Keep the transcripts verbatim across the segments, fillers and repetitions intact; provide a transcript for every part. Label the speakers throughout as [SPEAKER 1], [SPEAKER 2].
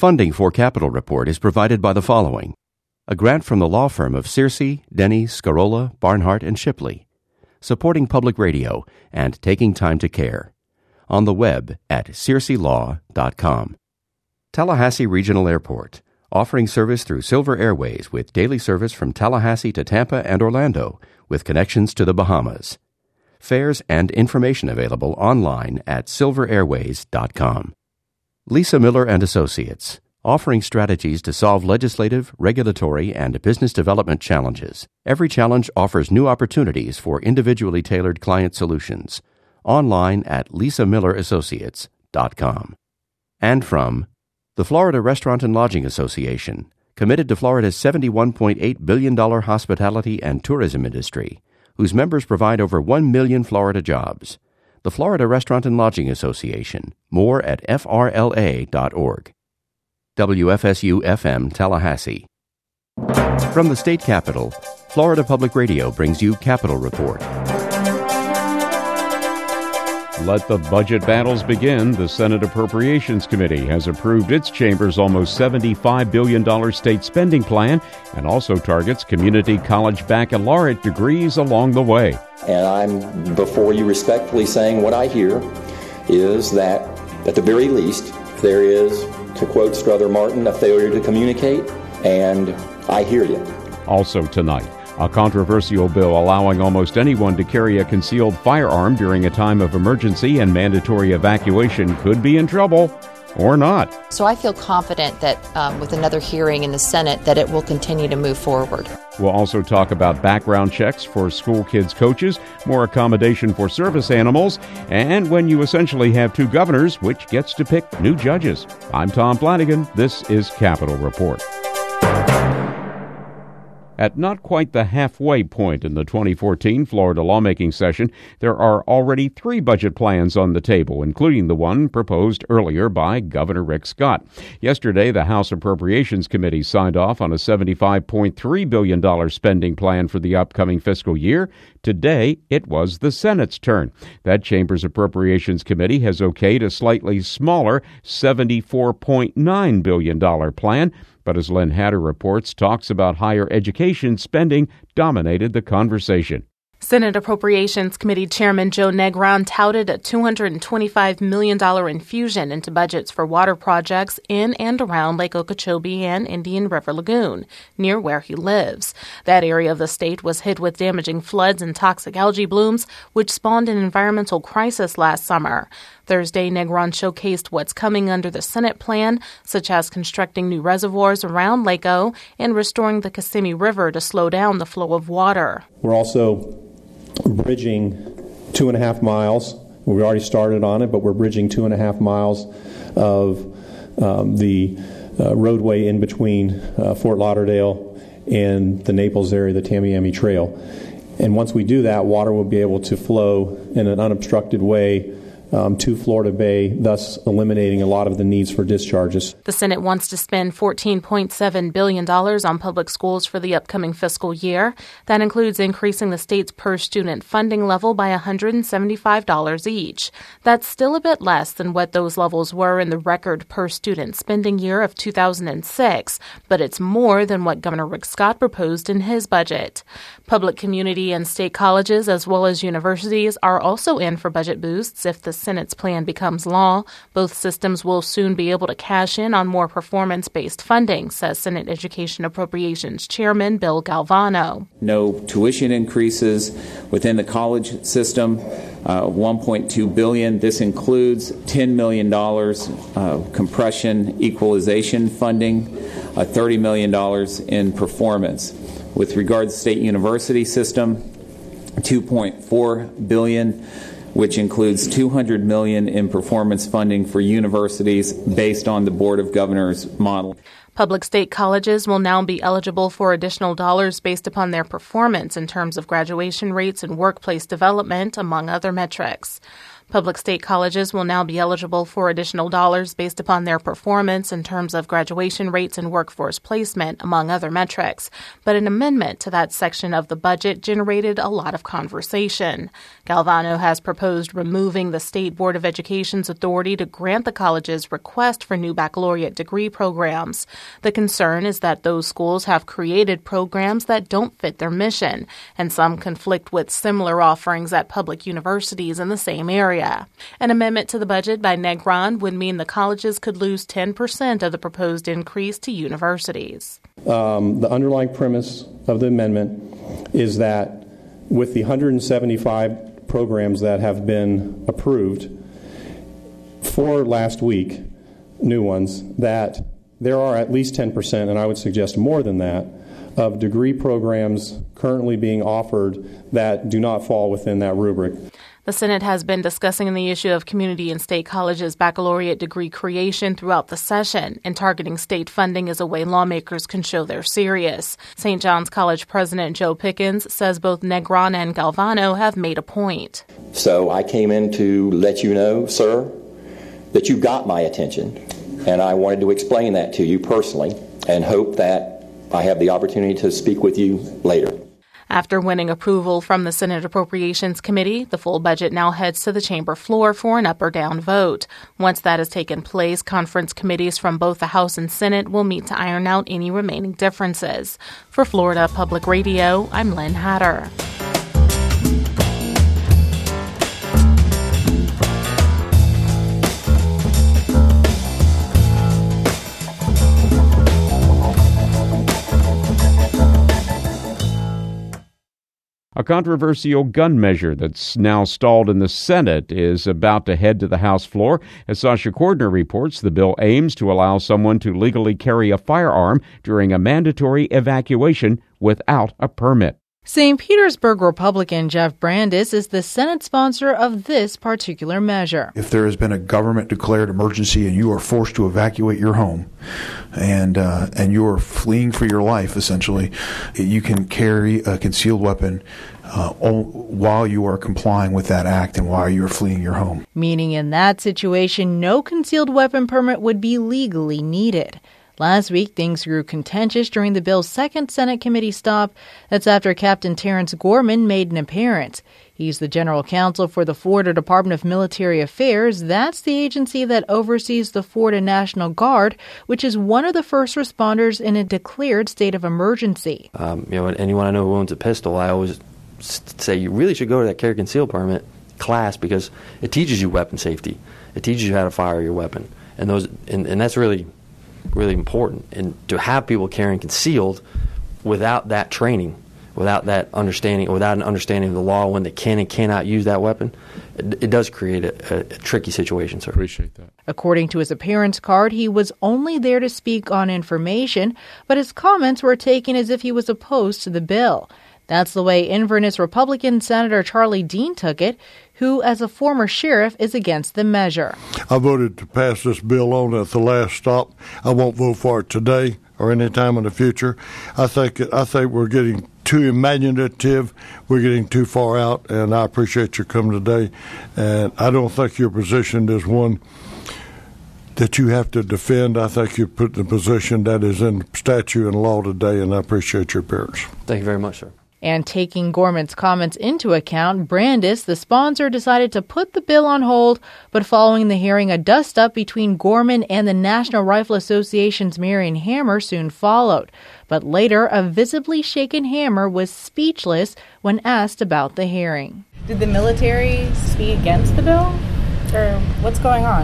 [SPEAKER 1] Funding for Capital Report is provided by the following. A grant from the law firm of Searcy, Denny, Scarola, Barnhart, and Shipley. Supporting public radio and taking time to care. On the web at searcy law dot com. Tallahassee Regional Airport, offering service through Silver Airways with daily service from Tallahassee to Tampa and Orlando, with connections to the Bahamas. Fares and information available online at silver airways dot com. Lisa Miller and Associates, offering strategies to solve legislative, regulatory, and business development challenges. Every challenge offers new opportunities for individually tailored client solutions. Online at lisa miller associates dot com. And from the Florida Restaurant and Lodging Association, committed to Florida's seventy-one point eight billion dollars hospitality and tourism industry, whose members provide over one million Florida jobs. The Florida Restaurant and Lodging Association. More at f r l a dot org. W F S U F M Tallahassee. From the state capitol, Florida Public Radio brings you Capitol Report.
[SPEAKER 2] Let the budget battles begin. The Senate Appropriations Committee has approved its chamber's almost seventy-five billion dollars state spending plan and also targets community college baccalaureate degrees along the way.
[SPEAKER 3] And I'm before you respectfully saying what I hear is that, at the very least, there is, to quote Strother Martin, a failure to communicate, and I hear you.
[SPEAKER 2] Also tonight, a controversial bill allowing almost anyone to carry a concealed firearm during a time of emergency and mandatory evacuation could be in trouble or not.
[SPEAKER 4] So I feel confident that um, with another hearing in the Senate that it will continue to move forward.
[SPEAKER 2] We'll also talk about background checks for school kids' coaches, more accommodation for service animals, and when you essentially have two governors, which gets to pick new judges. I'm Tom Flanagan. This is Capitol Report. At not quite the halfway point in the twenty fourteen Florida lawmaking session, there are already three budget plans on the table, including the one proposed earlier by Governor Rick Scott. Yesterday, the House Appropriations Committee signed off on a seventy-five point three billion dollars spending plan for the upcoming fiscal year. Today, it was the Senate's turn. That chamber's Appropriations Committee has okayed a slightly smaller seventy-four point nine billion dollars plan. But as Lynn Hatter reports, talks about higher education spending dominated the conversation.
[SPEAKER 5] Senate Appropriations Committee Chairman Joe Negron touted a two hundred twenty-five million dollars infusion into budgets for water projects in and around Lake Okeechobee and Indian River Lagoon, near where he lives. That area of the state was hit with damaging floods and toxic algae blooms, which spawned an environmental crisis last summer. Thursday, Negron showcased what's coming under the Senate plan, such as constructing new reservoirs around Lake O and restoring the Kissimmee River to slow down the flow of water.
[SPEAKER 6] We're also bridging two and a half miles. We already started on it, but we're bridging two and a half miles of um, the uh, roadway in between uh, Fort Lauderdale and the Naples area, the Tamiami Trail. And once we do that, water will be able to flow in an unobstructed way Um, to Florida Bay, thus eliminating a lot of the needs for discharges.
[SPEAKER 5] The Senate wants to spend fourteen point seven billion dollars on public schools for the upcoming fiscal year. That includes increasing the state's per-student funding level by one hundred seventy-five dollars each. That's still a bit less than what those levels were in the record per-student spending year of two thousand six, but it's more than what Governor Rick Scott proposed in his budget. Public community and state colleges, as well as universities, are also in for budget boosts if the Senate's plan becomes law. Both systems will soon be able to cash in on more performance-based funding, says Senate Education Appropriations Chairman Bill Galvano.
[SPEAKER 7] No tuition increases within the college system, uh, one point two billion dollars. This includes ten million dollars uh, compression equalization funding, uh, thirty million dollars in performance. With regard to the state university system, two point four billion dollars, which includes two hundred million dollars in performance funding for universities based on the Board of Governors model.
[SPEAKER 5] Public state colleges will now be eligible for additional dollars based upon their performance in terms of graduation rates and workplace development, among other metrics. Public state colleges will now be eligible for additional dollars based upon their performance in terms of graduation rates and workforce placement, among other metrics. But an amendment to that section of the budget generated a lot of conversation. Galvano has proposed removing the State Board of Education's authority to grant the college's request for new baccalaureate degree programs. The concern is that those schools have created programs that don't fit their mission, and some conflict with similar offerings at public universities in the same area. An amendment to the budget by Negron would mean the colleges could lose ten percent of the proposed increase to universities.
[SPEAKER 6] Um, the underlying premise of the amendment is that with the one hundred seventy-five programs that have been approved for last week, new ones, that there are at least ten percent, and I would suggest more than that, of degree programs currently being offered that do not fall within that rubric.
[SPEAKER 5] The Senate has been discussing the issue of community and state colleges' baccalaureate degree creation throughout the session, and targeting state funding is a way lawmakers can show they're serious. Saint John's College President Joe Pickens says both Negron and Galvano have made a point.
[SPEAKER 3] So I came in to let you know, sir, that you got my attention, and I wanted to explain that to you personally and hope that I have the opportunity to speak with you later.
[SPEAKER 5] After winning approval from the Senate Appropriations Committee, the full budget now heads to the chamber floor for an up or down vote. Once that has taken place, conference committees from both the House and Senate will meet to iron out any remaining differences. For Florida Public Radio, I'm Lynn Hatter.
[SPEAKER 2] A controversial gun measure that's now stalled in the Senate is about to head to the House floor. As Sasha Cordner reports, the bill aims to allow someone to legally carry a firearm during a mandatory evacuation without a permit.
[SPEAKER 8] Saint Petersburg Republican Jeff Brandes is the Senate sponsor of this particular measure.
[SPEAKER 9] If there has been a government-declared emergency and you are forced to evacuate your home and uh, and you are fleeing for your life, essentially, you can carry a concealed weapon uh, while you are complying with that act and while you are fleeing your home.
[SPEAKER 8] Meaning in that situation, no concealed weapon permit would be legally needed. Last week, things grew contentious during the bill's second Senate committee stop. That's after Captain Terrence Gorman made an appearance. He's the general counsel for the Florida Department of Military Affairs. That's the agency that oversees the Florida National Guard, which is one of the first responders in a declared state of emergency.
[SPEAKER 10] Um, you know, anyone I know who owns a pistol, I always say you really should go to that carry conceal permit class because it teaches you weapon safety. It teaches you how to fire your weapon, and those, and, and that's really. really important. And to have people carrying concealed without that training, without that understanding, without an understanding of the law when they can and cannot use that weapon, it, it does create a, a, a tricky situation, sir.
[SPEAKER 2] Appreciate that.
[SPEAKER 8] According to his appearance card, he was only there to speak on information, but his comments were taken as if he was opposed to the bill. That's the way Inverness Republican Senator Charlie Dean took it, who, as a former sheriff, is against the measure.
[SPEAKER 11] I voted to pass this bill on at the last stop. I won't vote for it today or any time in the future. I think I think we're getting too imaginative. We're getting too far out, and I appreciate your coming today. And I don't think your position is one that you have to defend. I think you're put in a position that is in statute and law today, and I appreciate your appearance.
[SPEAKER 10] Thank you very much, sir.
[SPEAKER 8] And taking Gorman's comments into account, Brandes, the sponsor, decided to put the bill on hold, but following the hearing, a dust-up between Gorman and the National Rifle Association's Marion Hammer soon followed. But later, a visibly shaken Hammer was speechless when asked about the hearing.
[SPEAKER 12] Did the military speak against the bill? Or what's going on?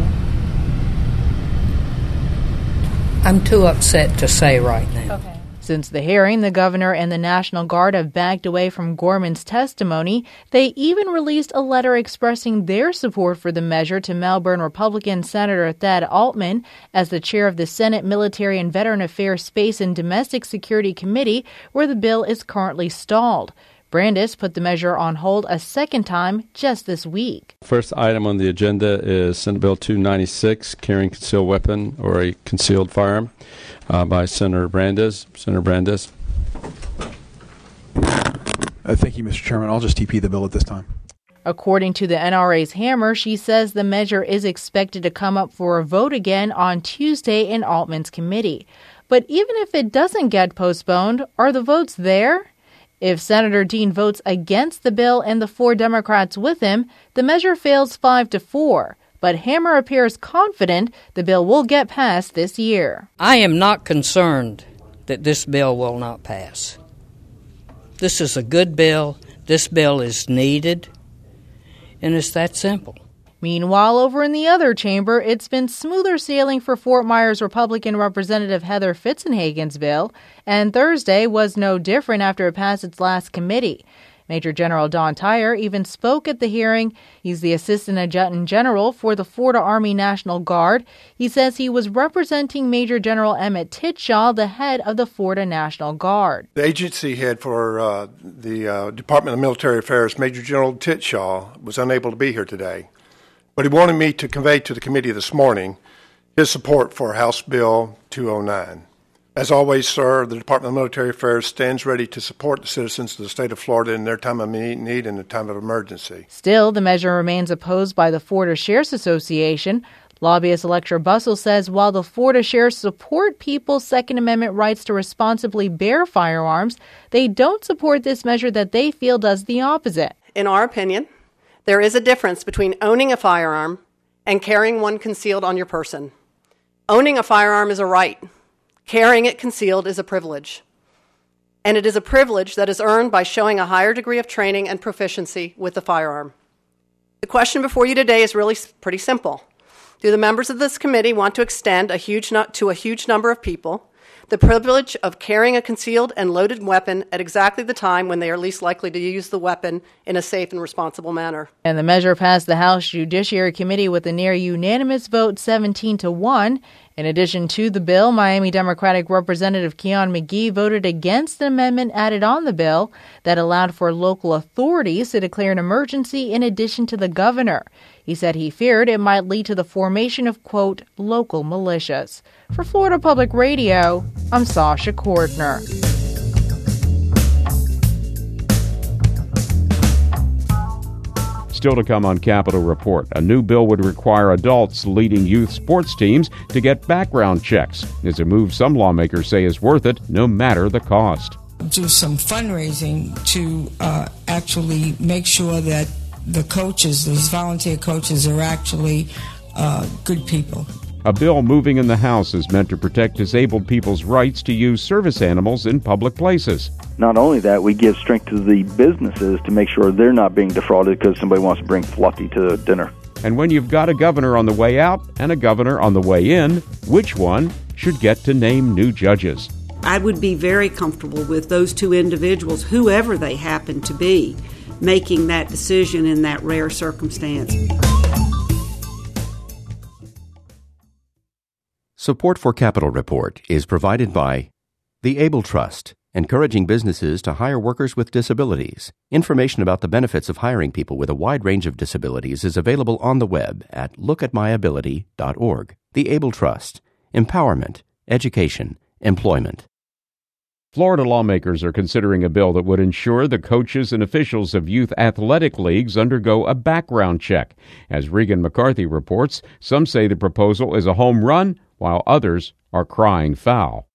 [SPEAKER 13] I'm too upset to say right now.
[SPEAKER 12] Okay.
[SPEAKER 8] Since the hearing, the governor and the National Guard have backed away from Gorman's testimony. They even released a letter expressing their support for the measure to Melbourne Republican Senator Thad Altman as the chair of the Senate Military and Veteran Affairs Space and Domestic Security Committee, where the bill is currently stalled. Brandes put the measure on hold a second time just this week.
[SPEAKER 14] First item on the agenda is Senate Bill two ninety-six, carrying concealed weapon or a concealed firearm, uh, by Senator Brandes. Senator Brandes.
[SPEAKER 9] Uh, thank you, Mister Chairman. I'll just T P the bill at this time.
[SPEAKER 8] According to the N R A's Hammer, she says the measure is expected to come up for a vote again on Tuesday in Altman's committee. But even if it doesn't get postponed, are the votes there? If Senator Dean votes against the bill and the four Democrats with him, the measure fails five to four. But Hammer appears confident the bill will get passed this year.
[SPEAKER 13] I am not concerned that this bill will not pass. This is a good bill. This bill is needed. And it's that simple.
[SPEAKER 8] Meanwhile, over in the other chamber, it's been smoother sailing for Fort Myers Republican Representative Heather Fitzenhagen's bill, and Thursday was no different after it passed its last committee. Major General Don Tyre even spoke at the hearing. He's the Assistant Adjutant General for the Florida Army National Guard. He says he was representing Major General Emmett Titshaw, the head of the Florida National Guard.
[SPEAKER 15] The agency head for uh, the uh, Department of Military Affairs, Major General Titshaw, was unable to be here today. But he wanted me to convey to the committee this morning his support for House Bill two oh nine. As always, sir, the Department of Military Affairs stands ready to support the citizens of the state of Florida in their time of need and their time of emergency.
[SPEAKER 8] Still, the measure remains opposed by the Florida Sheriff's Association. Lobbyist Electra Bussell says while the Florida sheriffs support people's Second Amendment rights to responsibly bear firearms, they don't support this measure that they feel does the opposite.
[SPEAKER 16] In our opinion, there is a difference between owning a firearm and carrying one concealed on your person. Owning a firearm is a right. Carrying it concealed is a privilege. And it is a privilege that is earned by showing a higher degree of training and proficiency with the firearm. The question before you today is really pretty simple. Do the members of this committee want to extend a huge no- to a huge number of people the privilege of carrying a concealed and loaded weapon at exactly the time when they are least likely to use the weapon in a safe and responsible manner?
[SPEAKER 8] And the measure passed the House Judiciary Committee with a near unanimous vote seventeen to one. In addition to the bill, Miami Democratic Representative Keon McGee voted against an amendment added on the bill that allowed for local authorities to declare an emergency in addition to the governor. He said he feared it might lead to the formation of, quote, local militias. For Florida Public Radio, I'm Sasha Cordner.
[SPEAKER 2] Still to come on Capitol Report, a new bill would require adults leading youth sports teams to get background checks. It's a move some lawmakers say is worth it, no matter the cost.
[SPEAKER 17] Do some fundraising to uh, actually make sure that the coaches, these volunteer coaches, are actually uh, good people.
[SPEAKER 2] A bill moving in the House is meant to protect disabled people's rights to use service animals in public places.
[SPEAKER 18] Not only that, we give strength to the businesses to make sure they're not being defrauded because somebody wants to bring Fluffy to dinner.
[SPEAKER 2] And when you've got a governor on the way out and a governor on the way in, which one should get to name new judges?
[SPEAKER 19] I would be very comfortable with those two individuals, whoever they happen to be, making that decision in that rare circumstance.
[SPEAKER 1] Support for Capitol Report is provided by the Able Trust, encouraging businesses to hire workers with disabilities. Information about the benefits of hiring people with a wide range of disabilities is available on the web at look at my ability dot org. The Able Trust, empowerment, education, employment.
[SPEAKER 2] Florida lawmakers are considering a bill that would ensure the coaches and officials of youth athletic leagues undergo a background check. As Regan McCarthy reports, some say the proposal is a home run, while others are crying foul.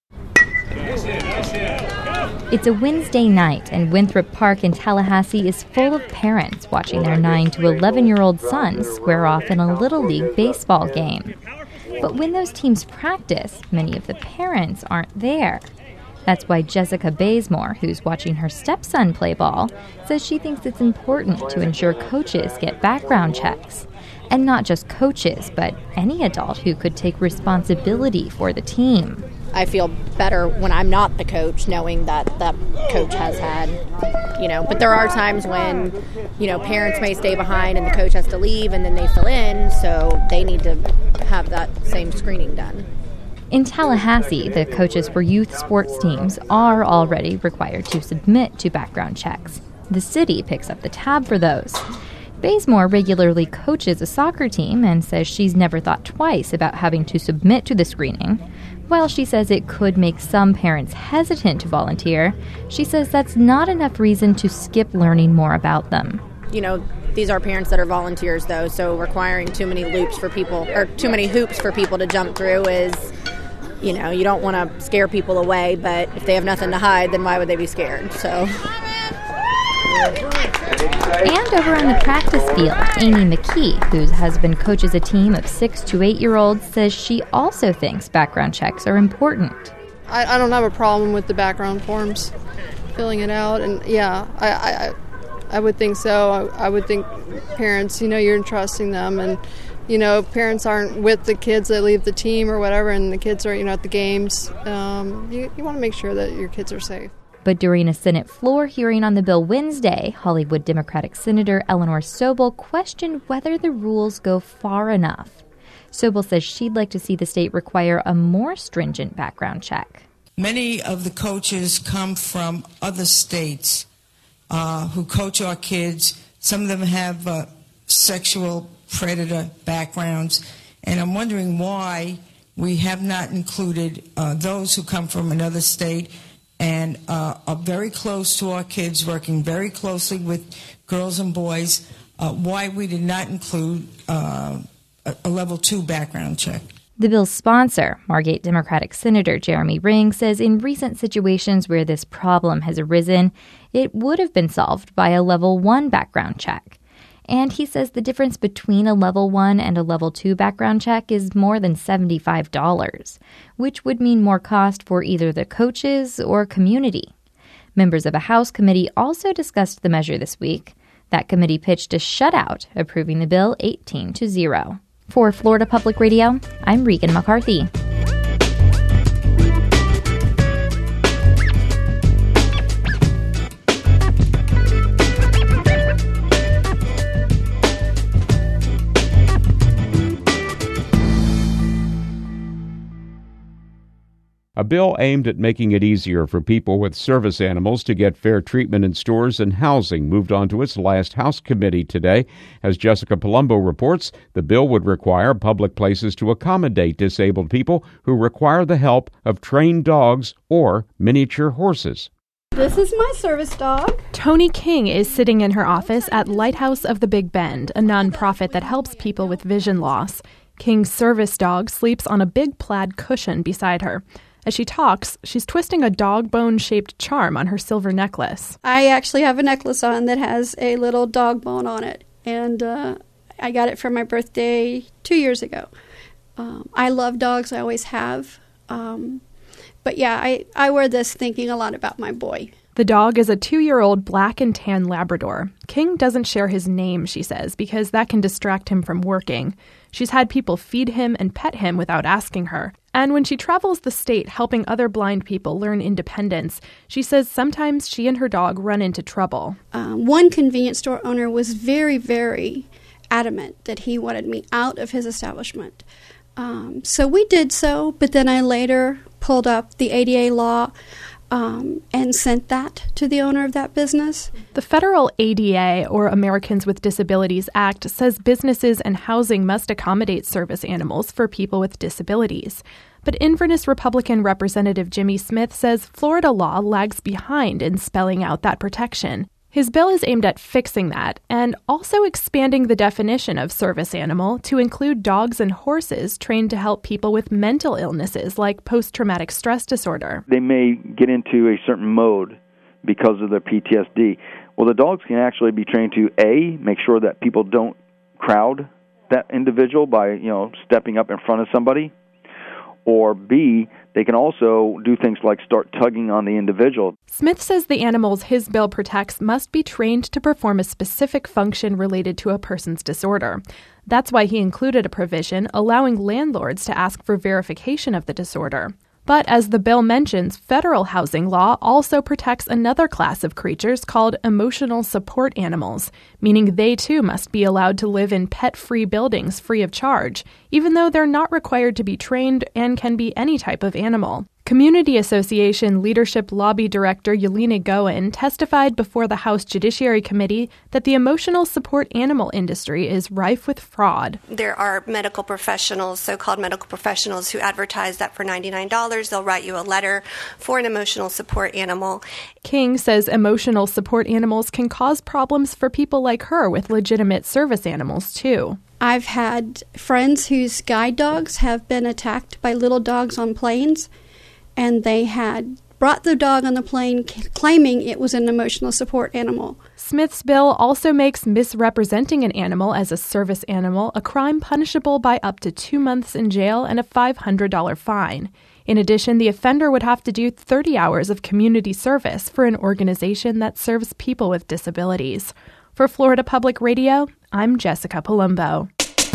[SPEAKER 20] It's a Wednesday night, and Winthrop Park in Tallahassee is full of parents watching their nine to eleven-year-old sons square off in a Little League baseball game. But when those teams practice, many of the parents aren't there. That's why Jessica Bazemore, who's watching her stepson play ball, says she thinks it's important to ensure coaches get background checks. And not just coaches, but any adult who could take responsibility for the team.
[SPEAKER 12] I feel better when I'm not the coach, knowing that that coach has had, you know, but there are times when, you know, parents may stay behind and the coach has to leave and then they fill in, so they need to have that same screening done.
[SPEAKER 20] In Tallahassee, the coaches for youth sports teams are already required to submit to background checks. The city picks up the tab for those. Bazemore regularly coaches a soccer team and says she's never thought twice about having to submit to the screening. While she says it could make some parents hesitant to volunteer, she says that's not enough reason to skip learning more about them.
[SPEAKER 12] You know, These are parents that are volunteers, though, so requiring too many loops for people, or too many hoops for people to jump through is, you know, you don't want to scare people away, but if they have nothing to hide, then why would they be scared? So.
[SPEAKER 20] And over on the practice field, Amy McKee, whose husband coaches a team of six to eight-year-olds, says she also thinks background checks are important.
[SPEAKER 21] I, I don't have a problem with the background forms, filling it out, and yeah, I I, I would think so. I, I would think parents, you know, you're entrusting them, and you know, parents aren't with the kids that leave the team or whatever, and the kids are, you know, at the games. Um, you you want to make sure that your kids are safe.
[SPEAKER 20] But during a Senate floor hearing on the bill Wednesday, Hollywood Democratic Senator Eleanor Sobel questioned whether the rules go far enough. Sobel says she'd like to see the state require a more stringent background check.
[SPEAKER 17] Many of the coaches come from other states uh, who coach our kids. Some of them have uh, sexual predator backgrounds, and I'm wondering why we have not included uh, those who come from another state and uh, are very close to our kids, working very closely with girls and boys, uh, why we did not include uh, a, a level two background check.
[SPEAKER 20] The bill's sponsor, Margate Democratic Senator Jeremy Ring, says in recent situations where this problem has arisen, it would have been solved by a level one background check. And he says the difference between a level one and a level two background check is more than seventy-five dollars, which would mean more cost for either the coaches or community. Members of a House committee also discussed the measure this week. That committee pitched a shutout, approving the bill eighteen to zero. For Florida Public Radio, I'm Regan McCarthy.
[SPEAKER 2] A bill aimed at making it easier for people with service animals to get fair treatment in stores and housing moved on to its last House committee today. As Jessica Palumbo reports, the bill would require public places to accommodate disabled people who require the help of trained dogs or miniature horses.
[SPEAKER 22] This is my service dog.
[SPEAKER 5] Tony King is sitting in her office at Lighthouse of the Big Bend, a nonprofit that helps people with vision loss. King's service dog sleeps on a big plaid cushion beside her. As she talks, she's twisting a dog bone-shaped charm on her silver necklace.
[SPEAKER 22] I actually have a necklace on that has a little dog bone on it, and uh, I got it for my birthday two years ago. Um, I love dogs, I always have. Um, but yeah, I, I wear this thinking a lot about my boy.
[SPEAKER 5] The dog is a two-year-old black and tan Labrador. King doesn't share his name, she says, because that can distract him from working. She's had people feed him and pet him without asking her. And when she travels the state helping other blind people learn independence, she says sometimes she and her dog run into trouble.
[SPEAKER 22] Um, one convenience store owner was very, very adamant that he wanted me out of his establishment. Um, so we did so, but then I later pulled up the A D A law Um, and sent that to the owner of that business.
[SPEAKER 5] The federal A D A, or Americans with Disabilities Act, says businesses and housing must accommodate service animals for people with disabilities. But Inverness Republican Representative Jimmy Smith says Florida law lags behind in spelling out that protection. His bill is aimed at fixing that and also expanding the definition of service animal to include dogs and horses trained to help people with mental illnesses like post-traumatic stress disorder.
[SPEAKER 18] They may get into a certain mode because of their P T S D. Well, the dogs can actually be trained to, A, make sure that people don't crowd that individual by, you know, stepping up in front of somebody, or B, they can also do things like start tugging on the individual.
[SPEAKER 5] Smith says the animals his bill protects must be trained to perform a specific function related to a person's disorder. That's why he included a provision allowing landlords to ask for verification of the disorder. But as the bill mentions, federal housing law also protects another class of creatures called emotional support animals, meaning they too must be allowed to live in pet-free buildings free of charge, even though they're not required to be trained and can be any type of animal.
[SPEAKER 4] Community Association Leadership Lobby Director Yelena Goen testified before the House Judiciary Committee that the emotional support animal industry is rife with fraud.
[SPEAKER 7] There are medical professionals, so-called medical professionals, who advertise that for ninety-nine dollars they'll write you a letter for an emotional support animal.
[SPEAKER 4] King says emotional support animals can cause problems for people like her with legitimate service animals, too.
[SPEAKER 22] I've had friends whose guide dogs have been attacked by little dogs on planes, and they had brought the dog on the plane c- claiming it was an emotional support animal.
[SPEAKER 4] Smith's bill also makes misrepresenting an animal as a service animal a crime punishable by up to two months in jail and a five hundred dollars fine. In addition, the offender would have to do thirty hours of community service for an organization that serves people with disabilities. For Florida Public Radio, I'm Jessica Palumbo.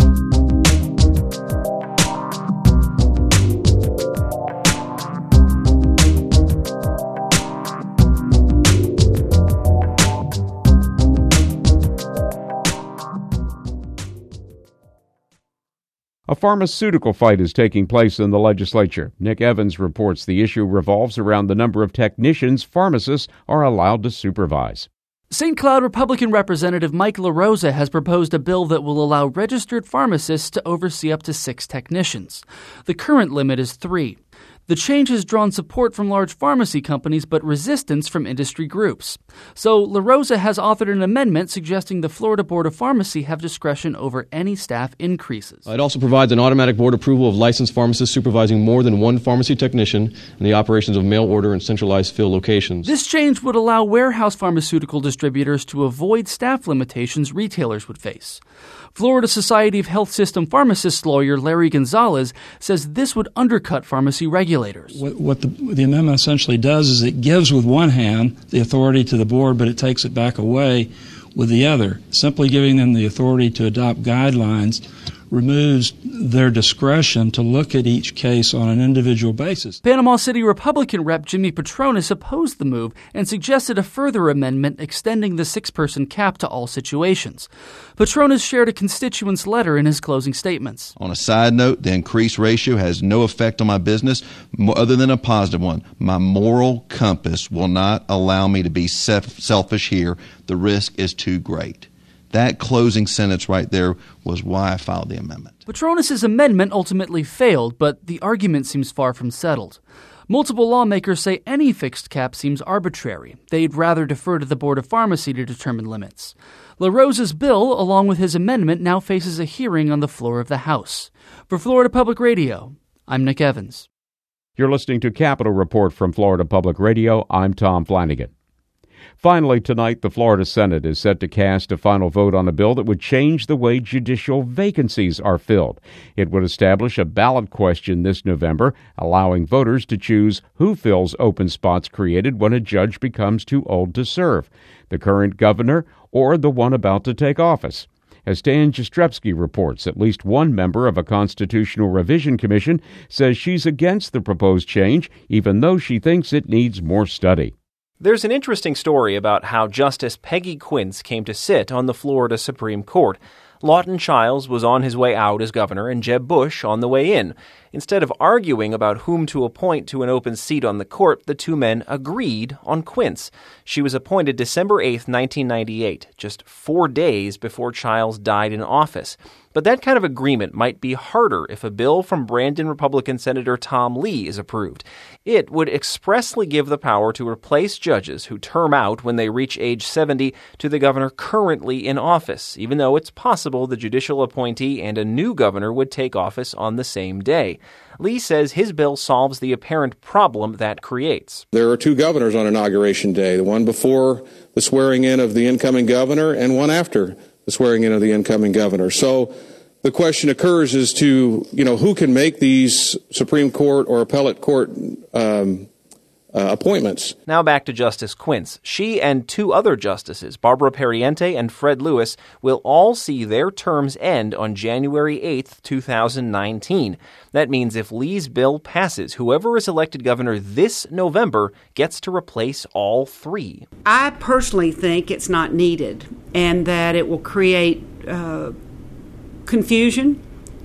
[SPEAKER 2] A pharmaceutical fight is taking place in the legislature. Nick Evans reports the issue revolves around the number of technicians pharmacists are allowed to supervise.
[SPEAKER 23] Saint Cloud Republican Representative Mike LaRosa has proposed a bill that will allow registered pharmacists to oversee up to six technicians. The current limit is three. The change has drawn support from large pharmacy companies but resistance from industry groups. So LaRosa has authored an amendment suggesting the Florida Board of Pharmacy have discretion over any staff increases.
[SPEAKER 24] It also provides an automatic board approval of licensed pharmacists supervising more than one pharmacy technician in the operations of mail order and centralized fill locations.
[SPEAKER 23] This change would allow warehouse pharmaceutical distributors to avoid staff limitations retailers would face. Florida Society of Health System Pharmacists lawyer Larry Gonzalez says this would undercut pharmacy regulators.
[SPEAKER 25] What, what the, the amendment essentially does is it gives with one hand the authority to the board, but it takes it back away with the other. Simply giving them the authority to adopt guidelines removes their discretion to look at each case on an individual basis.
[SPEAKER 23] Panama City Republican Rep Jimmy Petronis opposed the move and suggested a further amendment extending the six-person cap to all situations. Petronis shared a constituent's letter in his closing statements.
[SPEAKER 26] On a side note, the increased ratio has no effect on my business other than a positive one. My moral compass will not allow me to be selfish here. The risk is too great. That closing sentence right there was why I filed the amendment.
[SPEAKER 23] Petronis' amendment ultimately failed, but the argument seems far from settled. Multiple lawmakers say any fixed cap seems arbitrary. They'd rather defer to the Board of Pharmacy to determine limits. LaRosa's bill, along with his amendment, now faces a hearing on the floor of the House. For Florida Public Radio, I'm Nick Evans.
[SPEAKER 2] You're listening to Capitol Report from Florida Public Radio. I'm Tom Flanagan. Finally, tonight, the Florida Senate is set to cast a final vote on a bill that would change the way judicial vacancies are filled. It would establish a ballot question this November, allowing voters to choose who fills open spots created when a judge becomes too old to serve, the current governor or the one about to take office. As Stan Jastrzebski reports, at least one member of a Constitutional Revision Commission says she's against the proposed change, even though she thinks it needs more study.
[SPEAKER 27] There's an interesting story about how Justice Peggy Quince came to sit on the Florida Supreme Court. Lawton Chiles was on his way out as governor and Jeb Bush on the way in. Instead of arguing about whom to appoint to an open seat on the court, the two men agreed on Quince. She was appointed December eighth, nineteen ninety-eight, just four days before Chiles died in office. But that kind of agreement might be harder if a bill from Brandon Republican Senator Tom Lee is approved. It would expressly give the power to replace judges who term out when they reach age seventy to the governor currently in office, even though it's possible the judicial appointee and a new governor would take office on the same day. Lee says his bill solves the apparent problem that creates.
[SPEAKER 28] There are two governors on Inauguration Day, the one before the swearing in of the incoming governor and one after the swearing in of the incoming governor. So the question occurs as to, you know, who can make these Supreme Court or appellate court um, uh, appointments.
[SPEAKER 27] Now back to Justice Quince. She and two other justices, Barbara Pariente and Fred Lewis, will all see their terms end on January eighth, twenty nineteen. That means if Lee's bill passes, whoever is elected governor this November gets to replace all three.
[SPEAKER 19] I personally think it's not needed and that it will create uh, confusion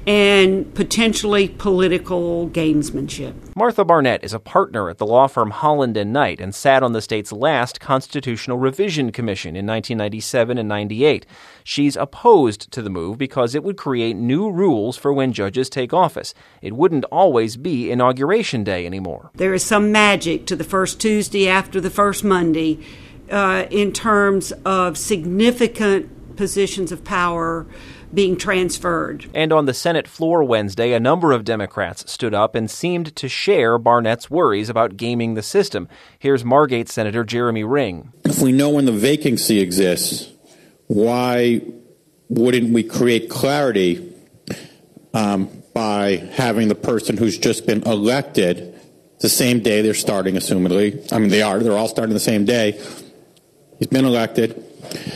[SPEAKER 19] and potentially political gamesmanship.
[SPEAKER 27] Martha Barnett is a partner at the law firm Holland and Knight and sat on the state's last Constitutional Revision Commission in nineteen ninety-seven and ninety-eight. She's opposed to the move because it would create new rules for when judges take office. It wouldn't always be Inauguration Day anymore.
[SPEAKER 19] There is some magic to the first Tuesday after the first Monday uh, in terms of significant positions of power being transferred.
[SPEAKER 27] And on the Senate floor Wednesday, a number of Democrats stood up and seemed to share Barnett's worries about gaming the system. Here's Margate Senator Jeremy Ring.
[SPEAKER 3] If we know when the vacancy exists, why wouldn't we create clarity um, by having the person who's just been elected the same day they're starting, assumedly? I mean, they are. They're all starting the same day. He's been elected.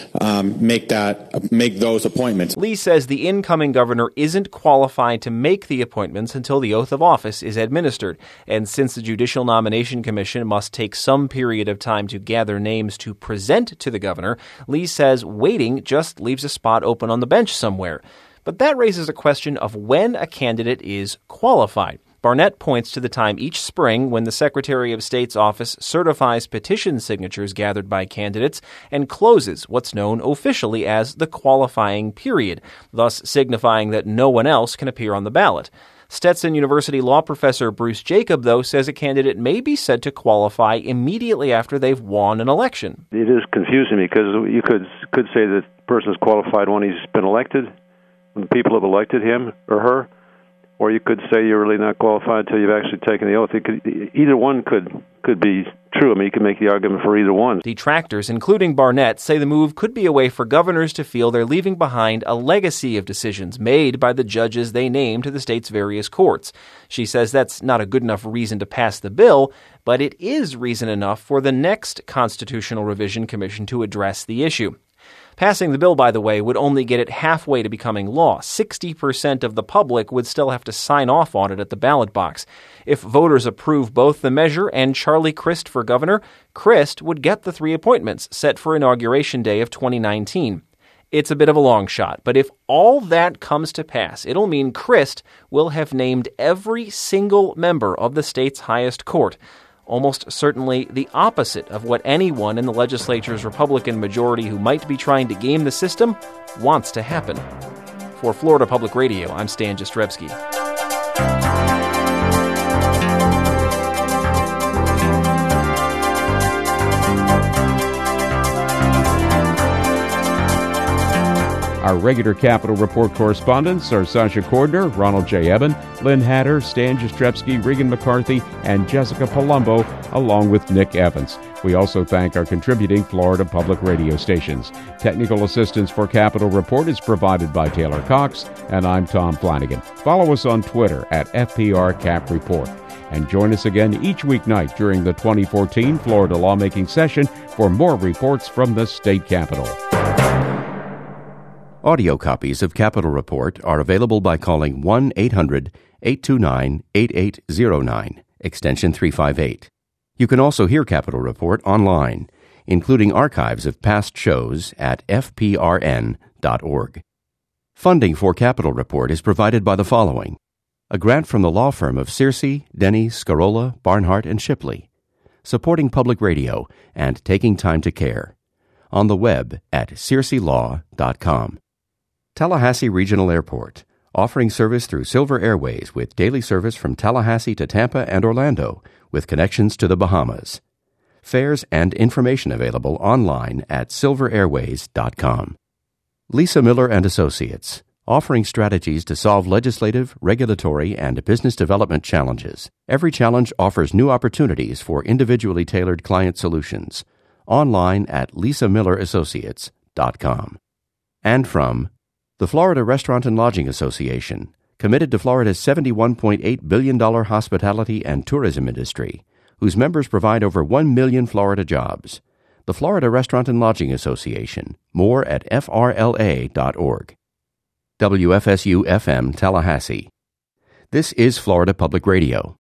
[SPEAKER 3] Um, make that make those appointments.
[SPEAKER 27] Lee says the incoming governor isn't qualified to make the appointments until the oath of office is administered. And since the Judicial Nomination Commission must take some period of time to gather names to present to the governor, Lee says waiting just leaves a spot open on the bench somewhere. But that raises a question of when a candidate is qualified. Barnett points to the time each spring when the Secretary of State's office certifies petition signatures gathered by candidates and closes what's known officially as the qualifying period, thus signifying that no one else can appear on the ballot. Stetson University law professor Bruce Jacob, though, says a candidate may be said to qualify immediately after they've won an election.
[SPEAKER 6] It is confusing because you could could say that the person is qualified when he's been elected, when the people have elected him or her, or you could say you're really not qualified until you've actually taken the oath. It could, either one could could be true. I mean, you can make the argument for either one.
[SPEAKER 27] Detractors, including Barnett, say the move could be a way for governors to feel they're leaving behind a legacy of decisions made by the judges they name to the state's various courts. She says that's not a good enough reason to pass the bill, but it is reason enough for the next Constitutional Revision Commission to address the issue. Passing the bill, by the way, would only get it halfway to becoming law. sixty percent of the public would still have to sign off on it at the ballot box. If voters approve both the measure and Charlie Crist for governor, Crist would get the three appointments set for Inauguration Day of twenty nineteen. It's a bit of a long shot, but if all that comes to pass, it'll mean Crist will have named every single member of the state's highest court. Almost certainly the opposite of what anyone in the legislature's Republican majority who might be trying to game the system wants to happen. For Florida Public Radio, I'm Stan Jastrzebski.
[SPEAKER 2] Our regular Capitol Report correspondents are Sasha Cordner, Ronald J. Eben, Lynn Hatter, Stan Jastrzebski, Regan McCarthy, and Jessica Palumbo, along with Nick Evans. We also thank our contributing Florida Public Radio stations. Technical assistance for Capitol Report is provided by Taylor Cox, and I'm Tom Flanagan. Follow us on Twitter at F P R Cap Report. And join us again each weeknight during the twenty fourteen Florida lawmaking session for more reports from the state capitol.
[SPEAKER 1] Audio copies of Capitol Report are available by calling one eight hundred eight two nine eight eight zero nine, extension three five eight. You can also hear Capitol Report online, including archives of past shows at f p r n dot org. Funding for Capitol Report is provided by the following: a grant from the law firm of Searcy, Denny, Scarola, Barnhart, and Shipley, supporting public radio and taking time to care. On the web at searcy law dot com. Tallahassee Regional Airport, offering service through Silver Airways with daily service from Tallahassee to Tampa and Orlando, with connections to the Bahamas. Fares and information available online at silver airways dot com. Lisa Miller and Associates, offering strategies to solve legislative, regulatory, and business development challenges. Every challenge offers new opportunities for individually tailored client solutions. Online at lisa miller associates dot com. And from the Florida Restaurant and Lodging Association, committed to Florida's seventy-one point eight billion dollars hospitality and tourism industry, whose members provide over one million Florida jobs. The Florida Restaurant and Lodging Association. More at f r l a dot org. W F S U F M Tallahassee. This is Florida Public Radio.